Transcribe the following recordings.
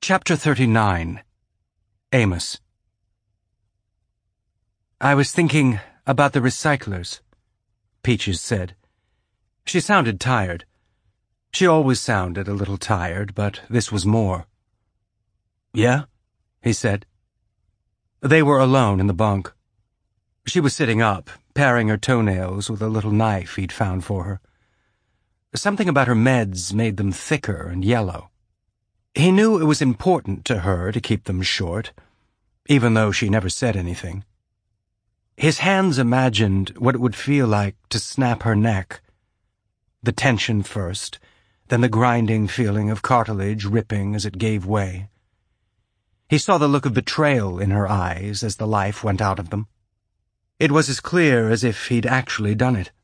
Chapter 39. Amos. I was thinking about the recyclers, Peaches said. She sounded tired. She always sounded a little tired, but this was more. Yeah? He said. They were alone in the bunk. She was sitting up, paring her toenails with a little knife he'd found for her. Something about her meds made them thicker and yellow. He knew it was important to her to keep them short, even though she never said anything. His hands imagined what it would feel like to snap her neck. The tension first, then the grinding feeling of cartilage ripping as it gave way. He saw the look of betrayal in her eyes as the life went out of them. It was as clear as if he'd actually done it.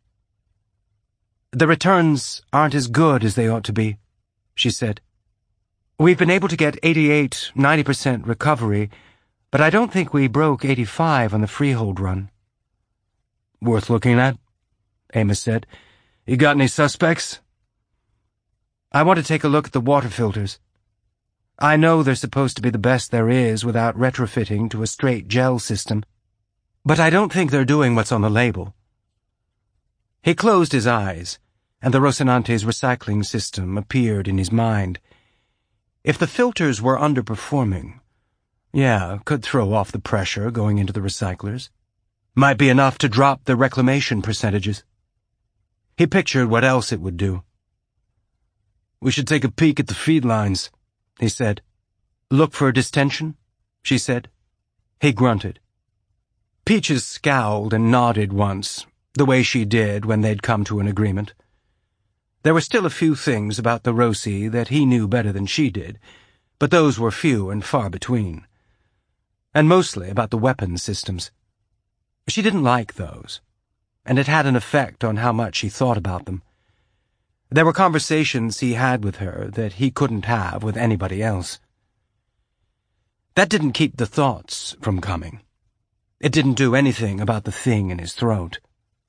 The returns aren't as good as they ought to be, she said. We've been able to get 88–90% recovery, but I don't think we broke 85 on the freehold run. Worth looking at, Amos said. You got any suspects? I want to take a look at the water filters. I know they're supposed to be the best there is without retrofitting to a straight gel system, but I don't think they're doing what's on the label. He closed his eyes, and the Rocinante's recycling system appeared in his mind. If the filters were underperforming, could throw off the pressure going into the recyclers. Might be enough to drop the reclamation percentages. He pictured what else it would do. We should take a peek at the feed lines, he said. Look for distension, she said. He grunted. Peaches scowled and nodded once, the way she did when they'd come to an agreement. There were still a few things about the Roci that he knew better than she did, but those were few and far between. And mostly about the weapons systems. She didn't like those, and it had an effect on how much he thought about them. There were conversations he had with her that he couldn't have with anybody else. That didn't keep the thoughts from coming. It didn't do anything about the thing in his throat.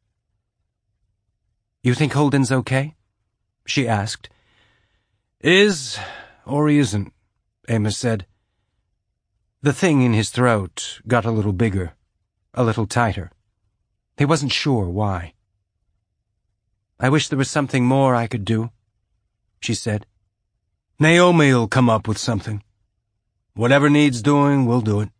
You think Holden's okay? She asked. Is, or he isn't, Amos said. The thing in his throat got a little bigger, a little tighter. He wasn't sure why. I wish there was something more I could do, she said. Naomi'll come up with something. Whatever needs doing, we'll do it.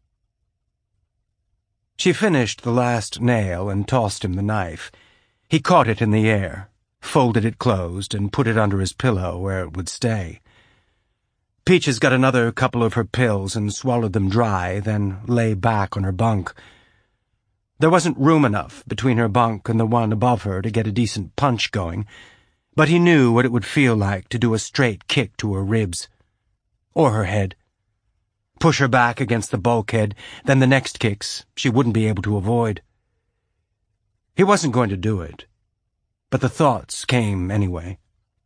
She finished the last nail and tossed him the knife. He caught it in the air, folded it closed, and put it under his pillow where it would stay. Peaches got another couple of her pills and swallowed them dry, then lay back on her bunk. There wasn't room enough between her bunk and the one above her to get a decent punch going, but he knew what it would feel like to do a straight kick to her ribs. Or her head. Push her back against the bulkhead, then the next kicks she wouldn't be able to avoid. He wasn't going to do it, but the thoughts came anyway.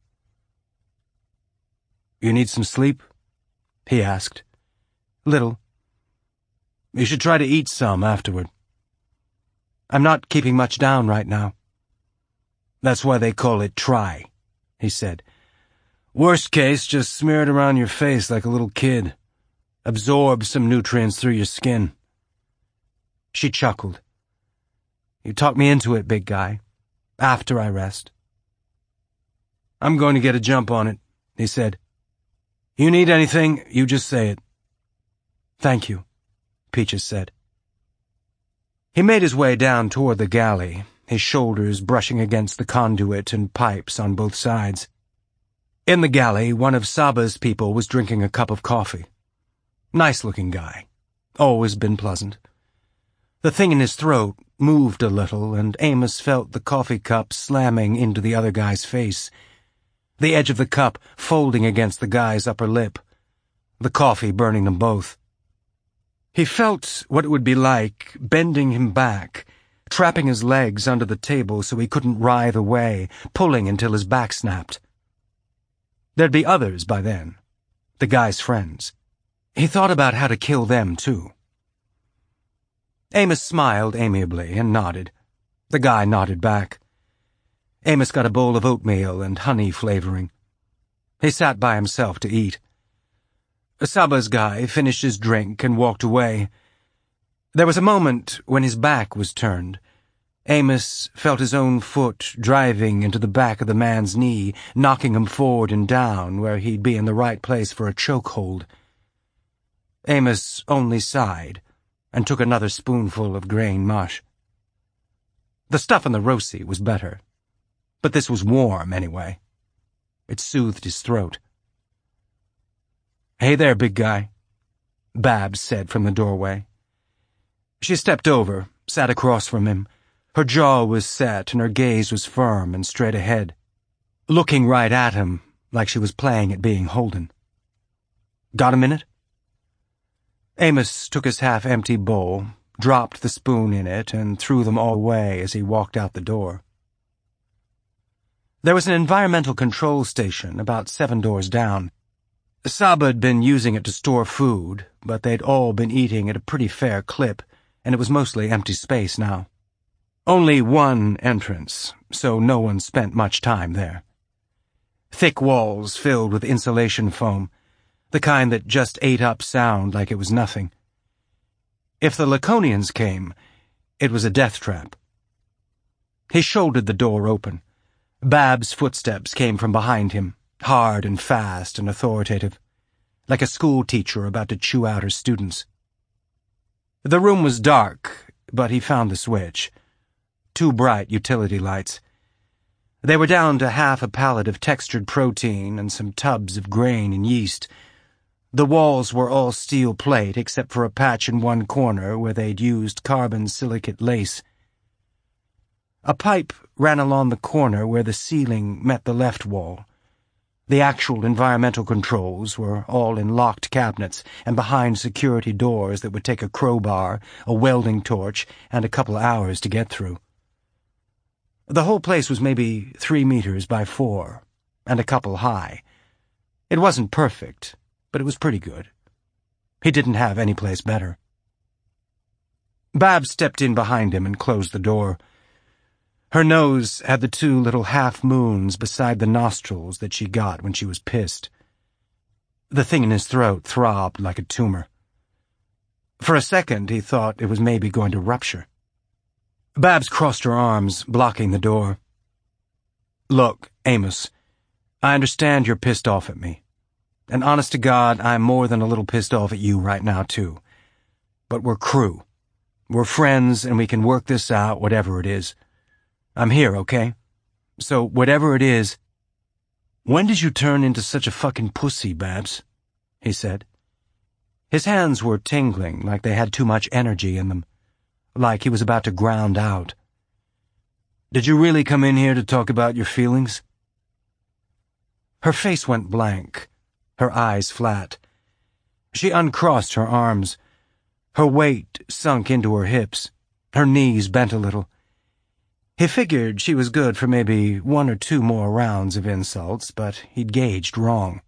You need some sleep? He asked. Little. You should try to eat some afterward. I'm not keeping much down right now. That's why they call it try, he said. Worst case, just smear it around your face like a little kid. Absorb some nutrients through your skin. She chuckled. You talked me into it, big guy. After I rest. I'm going to get a jump on it, he said. You need anything, you just say it. Thank you, Peaches said. He made his way down toward the galley, his shoulders brushing against the conduit and pipes on both sides. In the galley, one of Saba's people was drinking a cup of coffee. Nice-looking guy. Always been pleasant. The thing in his throat moved a little, and Amos felt the coffee cup slamming into the other guy's face, the edge of the cup folding against the guy's upper lip, the coffee burning them both. He felt what it would be like bending him back, trapping his legs under the table so he couldn't writhe away, pulling until his back snapped. There'd be others by then, the guy's friends. He thought about how to kill them, too. Amos smiled amiably and nodded. The guy nodded back. Amos got a bowl of oatmeal and honey flavoring. He sat by himself to eat. Saba's guy finished his drink and walked away. There was a moment when his back was turned. Amos felt his own foot driving into the back of the man's knee, knocking him forward and down where he'd be in the right place for a chokehold. Amos only sighed and took another spoonful of grain mush. The stuff in the rosi was better, but this was warm anyway. It soothed his throat. "Hey there, big guy," Babs said from the doorway. She stepped over, sat across from him. Her jaw was set and her gaze was firm and straight ahead, looking right at him like she was playing at being Holden. "Got a minute?" Amos took his half-empty bowl, dropped the spoon in it, and threw them all away as he walked out the door. There was an environmental control station about 7 doors down. Saba had been using it to store food, but they'd all been eating at a pretty fair clip, and it was mostly empty space now. Only one entrance, so no one spent much time there. Thick walls filled with insulation foam, the kind that just ate up sound like it was nothing. If the Laconians came, it was a death trap. He shouldered the door open. Bab's footsteps came from behind him, hard and fast and authoritative, like a school teacher about to chew out her students. The room was dark, but he found the switch. 2 bright utility lights. They were down to half a pallet of textured protein and some tubs of grain and yeast. The walls were all steel plate except for a patch in one corner where they'd used carbon silicate lace. A pipe ran along the corner where the ceiling met the left wall. The actual environmental controls were all in locked cabinets and behind security doors that would take a crowbar, a welding torch, and a couple hours to get through. The whole place was maybe 3 meters by 4, and a couple high. It wasn't perfect, but it was pretty good. He didn't have any place better. Babs stepped in behind him and closed the door. Her nose had the 2 little half-moons beside the nostrils that she got when she was pissed. The thing in his throat throbbed like a tumor. For a second, he thought it was maybe going to rupture. Babs crossed her arms, blocking the door. "Look, Amos, I understand you're pissed off at me. And honest to God, I'm more than a little pissed off at you right now, too. But we're crew. We're friends, and we can work this out, whatever it is. I'm here, okay? So, whatever it is—" "When did you turn into such a fucking pussy, Babs?" he said. His hands were tingling like they had too much energy in them, like he was about to ground out. "Did you really come in here to talk about your feelings?" Her face went blank, her eyes flat. She uncrossed her arms. Her weight sunk into her hips. Her knees bent a little. He figured she was good for maybe 1 or 2 more rounds of insults, but he'd gauged wrong.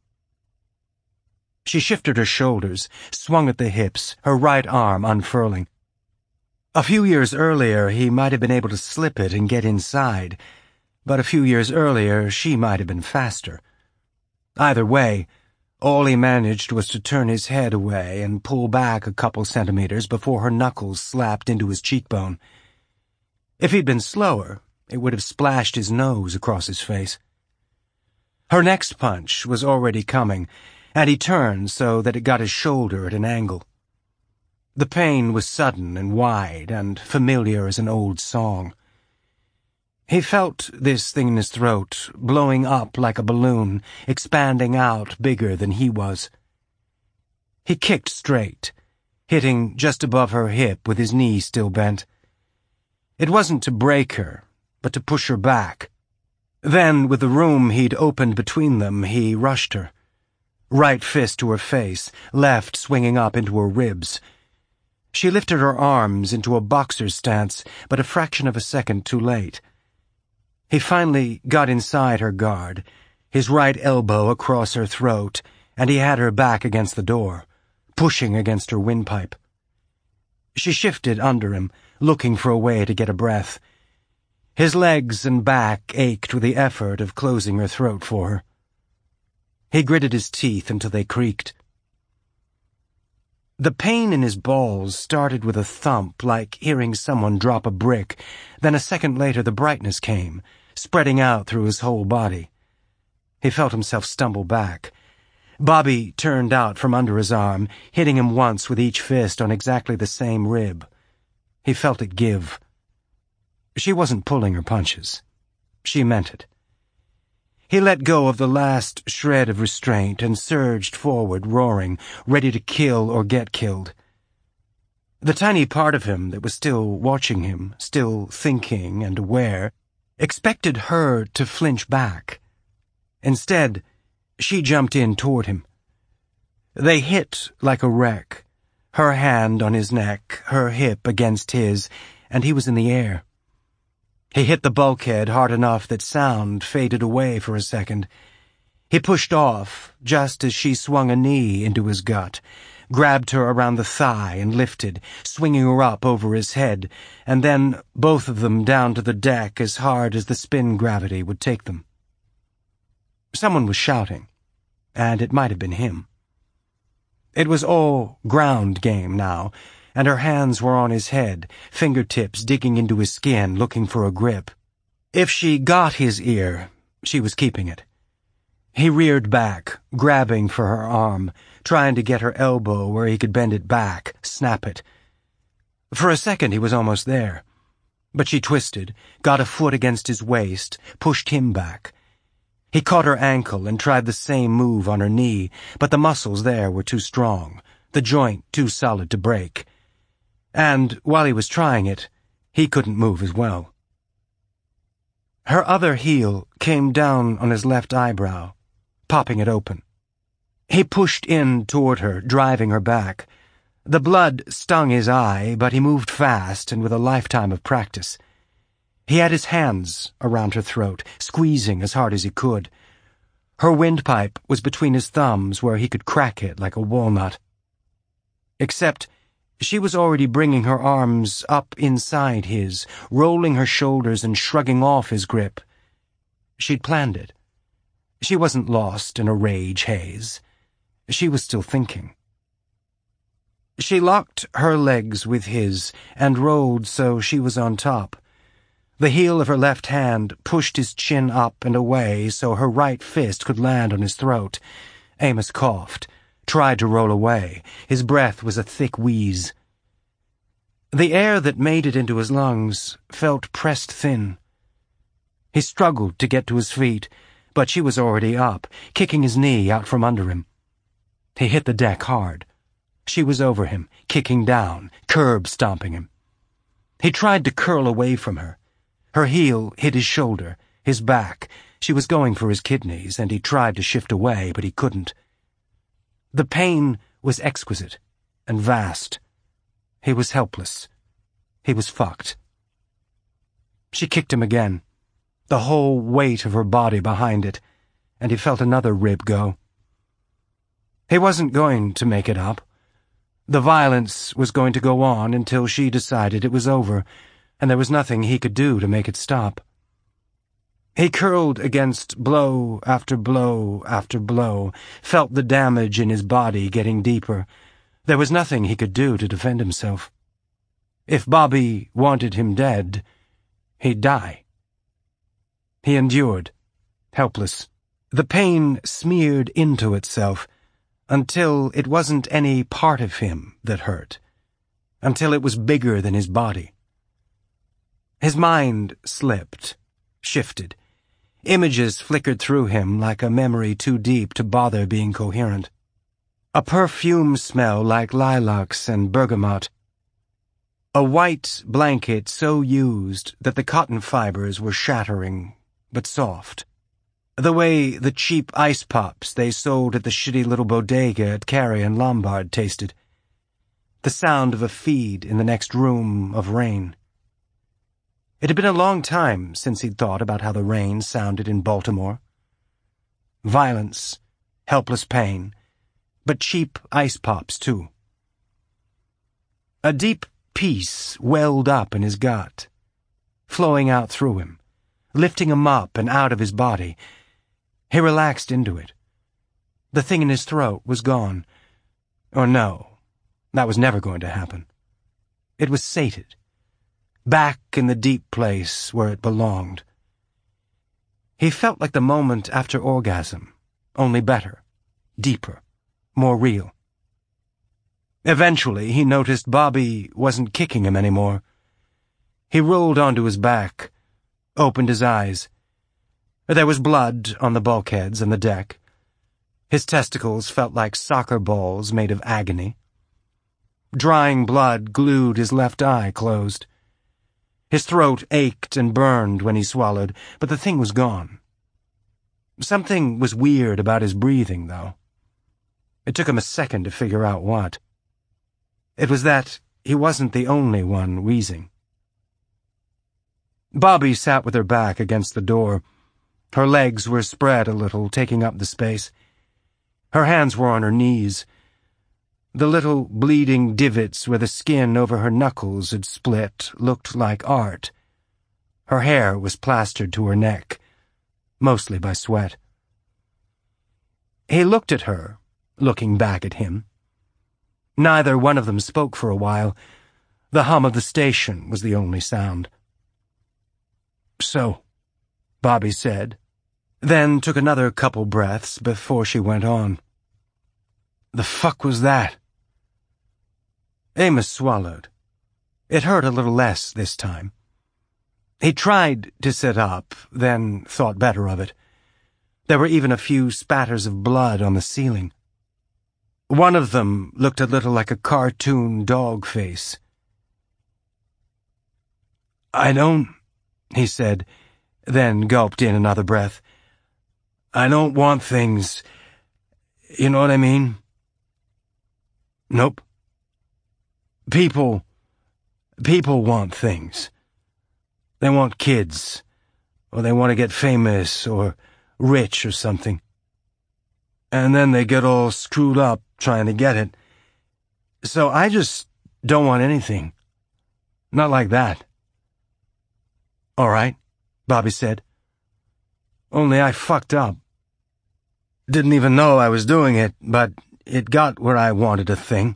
She shifted her shoulders, swung at the hips, her right arm unfurling. A few years earlier, he might have been able to slip it and get inside, but a few years earlier, she might have been faster. Either way, all he managed was to turn his head away and pull back a couple centimeters before her knuckles slapped into his cheekbone. If he'd been slower, it would have splashed his nose across his face. Her next punch was already coming, and he turned so that it got his shoulder at an angle. The pain was sudden and wide and familiar as an old song. He felt this thing in his throat, blowing up like a balloon, expanding out bigger than he was. He kicked straight, hitting just above her hip with his knee still bent. It wasn't to break her, but to push her back. Then, with the room he'd opened between them, he rushed her. Right fist to her face, left swinging up into her ribs. She lifted her arms into a boxer's stance, but a fraction of a second too late. He finally got inside her guard, his right elbow across her throat, and he had her back against the door, pushing against her windpipe. She shifted under him, looking for a way to get a breath. His legs and back ached with the effort of closing her throat for her. He gritted his teeth until they creaked. The pain in his balls started with a thump, like hearing someone drop a brick. Then a second later the brightness came, spreading out through his whole body. He felt himself stumble back. Bobby turned out from under his arm, hitting him once with each fist on exactly the same rib. He felt it give. She wasn't pulling her punches. She meant it. He let go of the last shred of restraint and surged forward, roaring, ready to kill or get killed. The tiny part of him that was still watching him, still thinking and aware, expected her to flinch back. Instead, she jumped in toward him. They hit like a wreck, her hand on his neck, her hip against his, and he was in the air. He hit the bulkhead hard enough that sound faded away for a second. He pushed off just as she swung a knee into his gut, grabbed her around the thigh and lifted, swinging her up over his head, and then both of them down to the deck as hard as the spin gravity would take them. Someone was shouting, and it might have been him. It was all ground game now, and her hands were on his head, fingertips digging into his skin, looking for a grip. If she got his ear, she was keeping it. He reared back, grabbing for her arm, trying to get her elbow where he could bend it back, snap it. For a second he was almost there, but she twisted, got a foot against his waist, pushed him back. He caught her ankle and tried the same move on her knee, but the muscles there were too strong, the joint too solid to break. And while he was trying it, he couldn't move as well. Her other heel came down on his left eyebrow, popping it open. He pushed in toward her, driving her back. The blood stung his eye, but he moved fast and with a lifetime of practice. He had his hands around her throat, squeezing as hard as he could. Her windpipe was between his thumbs where he could crack it like a walnut. Except she was already bringing her arms up inside his, rolling her shoulders and shrugging off his grip. She'd planned it. She wasn't lost in a rage haze. She was still thinking. She locked her legs with his and rolled so she was on top. The heel of her left hand pushed his chin up and away so her right fist could land on his throat. Amos coughed, tried to roll away. His breath was a thick wheeze. The air that made it into his lungs felt pressed thin. He struggled to get to his feet, but she was already up, kicking his knee out from under him. He hit the deck hard. She was over him, kicking down, curb stomping him. He tried to curl away from her. Her heel hit his shoulder, his back. She was going for his kidneys, and he tried to shift away, but he couldn't. The pain was exquisite and vast. He was helpless. He was fucked. She kicked him again, the whole weight of her body behind it, and he felt another rib go. He wasn't going to make it up. The violence was going to go on until she decided it was over, and there was nothing he could do to make it stop. He curled against blow after blow after blow, felt the damage in his body getting deeper. There was nothing he could do to defend himself. If Bobby wanted him dead, he'd die. He endured, helpless. The pain smeared into itself, until it wasn't any part of him that hurt, until it was bigger than his body. His mind slipped, shifted. Images flickered through him like a memory too deep to bother being coherent. A perfume smell like lilacs and bergamot. A white blanket so used that the cotton fibers were shattering, but soft. The way the cheap ice pops they sold at the shitty little bodega at Carey and Lombard tasted. The sound of a feed in the next room of rain. It had been a long time since he'd thought about how the rain sounded in Baltimore. Violence, helpless pain, but cheap ice pops, too. A deep peace welled up in his gut, flowing out through him, lifting him up and out of his body. He relaxed into it. The thing in his throat was gone. Or no, That was never going to happen. It was sated, back in the deep place where it belonged. He felt like the moment after orgasm, only better, deeper, more real. Eventually, he noticed Bobby wasn't kicking him anymore. He rolled onto his back, opened his eyes. There was blood on the bulkheads and the deck. His testicles felt like soccer balls made of agony. Drying blood glued his left eye closed. His throat ached and burned when he swallowed, but the thing was gone. Something was weird about his breathing, though. It took him a second to figure out what. It was that he wasn't the only one wheezing. Bobby sat with her back against the door. Her legs were spread a little, taking up the space. Her hands were on her knees. The little bleeding divots where the skin over her knuckles had split looked like art. Her hair was plastered to her neck, mostly by sweat. He looked at her, looking back at him. Neither one of them spoke for a while. The hum of the station was the only sound. "So," Bobby said, then took another couple breaths before she went on. "The fuck was that?" Amos swallowed. It hurt a little less this time. He tried to sit up, then thought better of it. There were even a few spatters of blood on the ceiling. One of them looked a little like a cartoon dog face. "I don't," he said, then gulped in another breath. "I don't want things. You know what I mean?" "Nope. People want things. They want kids, or they want to get famous or rich or something. And then they get all screwed up trying to get it. So I just don't want anything. Not like that." "All right," Bobby said. "Only I fucked up. Didn't even know I was doing it, but it got where I wanted a thing."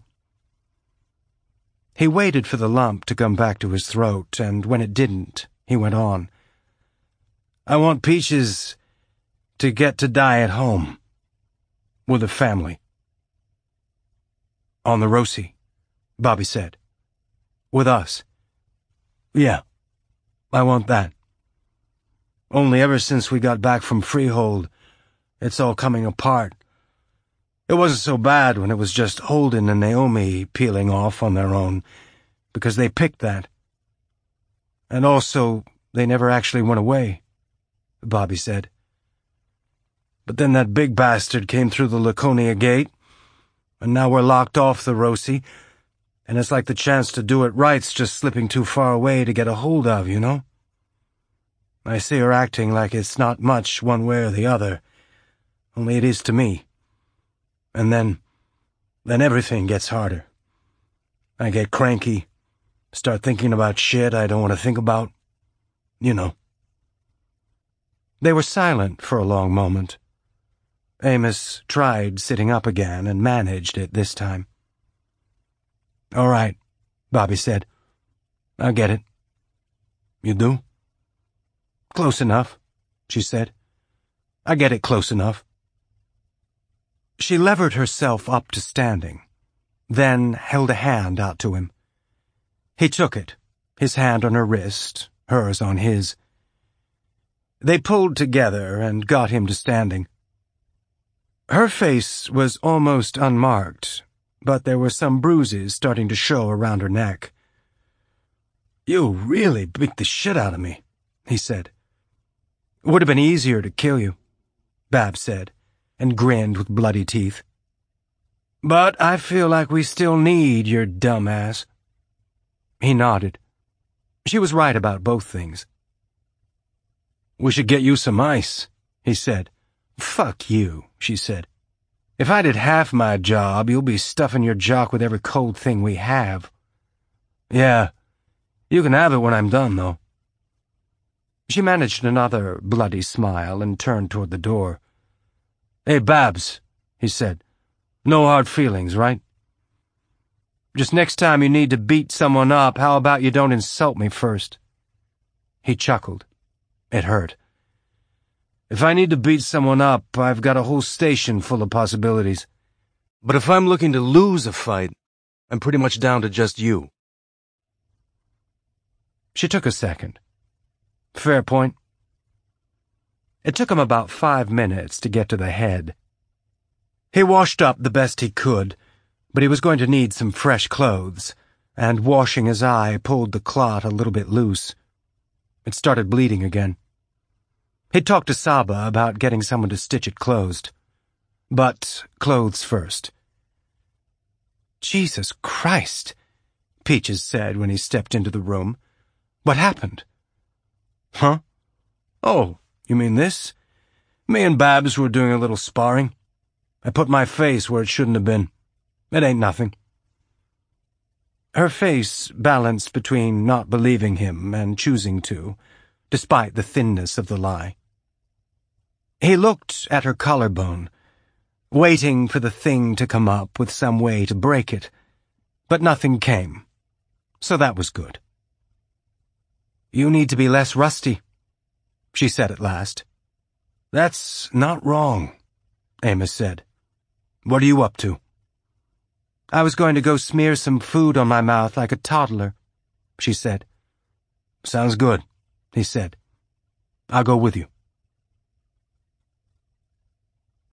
He waited for the lump to come back to his throat, and when it didn't, he went on. "I want Peaches to get to die at home. With a family." "On the Rosie," Bobby said. "With us." "Yeah, I want that. Only ever since we got back from Freehold, it's all coming apart. It wasn't so bad when it was just Holden and Naomi peeling off on their own, because they picked that. And also, they never actually went away," Bobby said. "But then that big bastard came through the Laconia gate, and now we're locked off the Rosie, and it's like the chance to do it right's just slipping too far away to get a hold of, you know? I see her acting like it's not much one way or the other, only it is to me. And then everything gets harder. I get cranky, start thinking about shit I don't want to think about. You know." They were silent for a long moment. Amos tried sitting up again and managed it this time. "All right," Bobby said. "I get it." "You do?" "Close enough," she said. "I get it close enough." She levered herself up to standing, then held a hand out to him. He took it, his hand on her wrist, hers on his. They pulled together and got him to standing. Her face was almost unmarked, but there were some bruises starting to show around her neck. "You really beat the shit out of me," he said. "Would have been easier to kill you," Babs said, and grinned with bloody teeth. "But I feel like we still need your dumb ass." He nodded. She was right about both things. "We should get you some ice," he said. "Fuck you," she said. "If I did half my job, you'll be stuffing your jock with every cold thing we have." "Yeah, you can have it when I'm done, though." She managed another bloody smile and turned toward the door. "Hey, Babs," he said. "No hard feelings, right?" Just next time you need to beat someone up, how about you don't insult me first? He chuckled. It hurt. If I need to beat someone up, I've got a whole station full of possibilities. But if I'm looking to lose a fight, I'm pretty much down to just you. She took a second. Fair point. It took him about 5 minutes to get to the head. He washed up the best he could, but he was going to need some fresh clothes, and washing his eye pulled the clot a little bit loose. It started bleeding again. He'd talked to Saba about getting someone to stitch it closed. But clothes first. Jesus Christ, Peaches said when he stepped into the room. What happened? Huh? Oh, you mean this? Me and Babs were doing a little sparring. I put my face where it shouldn't have been. It ain't nothing. Her face balanced between not believing him and choosing to, despite the thinness of the lie. He looked at her collarbone, waiting for the thing to come up with some way to break it, but nothing came, so that was good. You need to be less rusty, she said at last. That's not wrong, Amos said. What are you up to? I was going to go smear some food on my mouth like a toddler, she said. Sounds good, he said. I'll go with you.